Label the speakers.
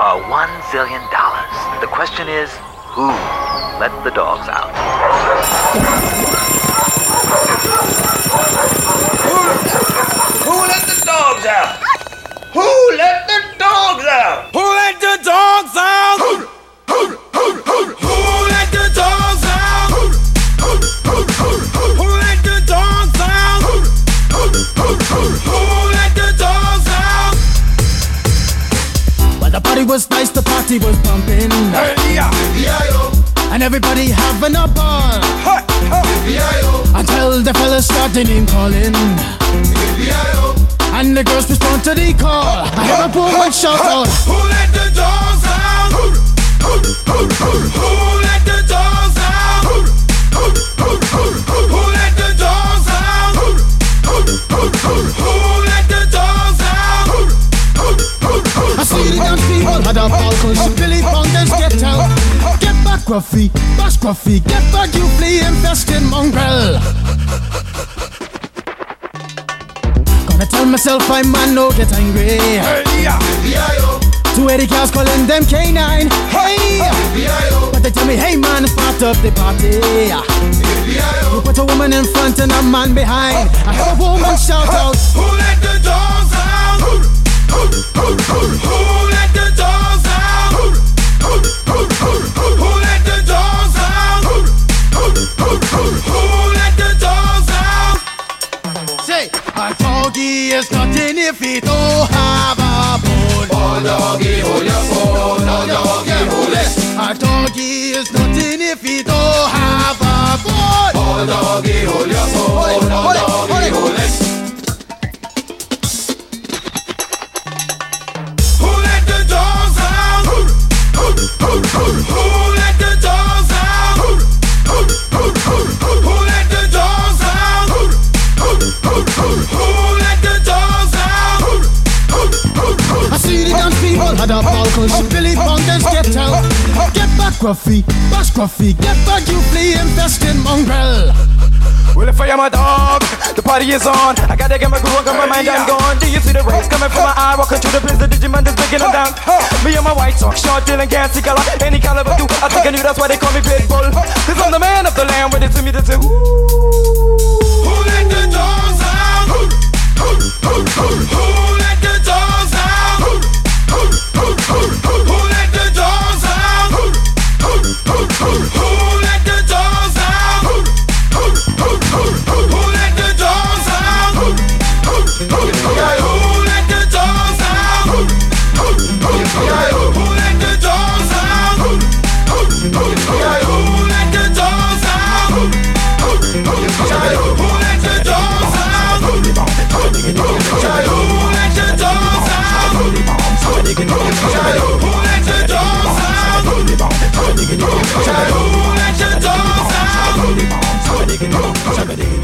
Speaker 1: are $1 zillion. The question is, who let the dogs out? Who let the dogs out? Who let the dogs out?
Speaker 2: Who let the dogs out? Who let the dogs out? Who let the dogs out? Who let the dogs out?
Speaker 3: Well, the party was nice, the party was pumping, and everybody having a ball until the fellas started name calling, and the girls respond to the call. I hear a woman shout out,
Speaker 2: who let the dogs out? Who let the dogs out? Who let the dogs out? Who let the dogs out?
Speaker 3: I see the dance people had a ball, cause Billy Fountains get out. Get back, Gruffy, bash Gruffy, get back, you flea infested mongrel. Gonna tell myself I man no get angry. Two 80 cows calling them K9. Hey, but they tell me, hey man, it's part of the party. You put a woman in front and a man behind. I heard a woman shout out,
Speaker 2: who let the dogs out? Who let the dogs out? Who let the dogs out? Who let the dogs out?
Speaker 3: say, a doggy is nothing if he don't have a bone.
Speaker 2: Oh doggy, hold your phone. Oh doggy, hold it.
Speaker 3: A doggy is nothing if he don't have a bone.
Speaker 2: Oh doggy, hold your phone. Oh doggy, hold it. Who let the dogs out? Who let the dogs out? Who let the dogs out? Who let the dogs out?
Speaker 3: I see the dance people had a ball, cause Billy Fountains get out. Get back, Gruffy, bash Gruffy, get back, you flea infested mongrel.
Speaker 4: Well, if I am a dog, the party is on. I gotta get my groove on, cause my mind I'm gone. Do you see the rays coming from my eye? Walking through the place, the Digimon is breaking them down. Me and my white talk, short, dealing, gassy color. Any caliber do, I think I knew that's why they call me Pitbull. Cause I'm the man of the land, with it to me to say,
Speaker 2: who let the dogs out? Who let the dogs out? Who let the dogs out? Who let the dogs out? Who let the dogs out? Who let the dogs out? Who let the dogs out? Who let the dogs out? Who let the dogs out? Who let the dogs out? Who let the dogs out? Who let the dogs out?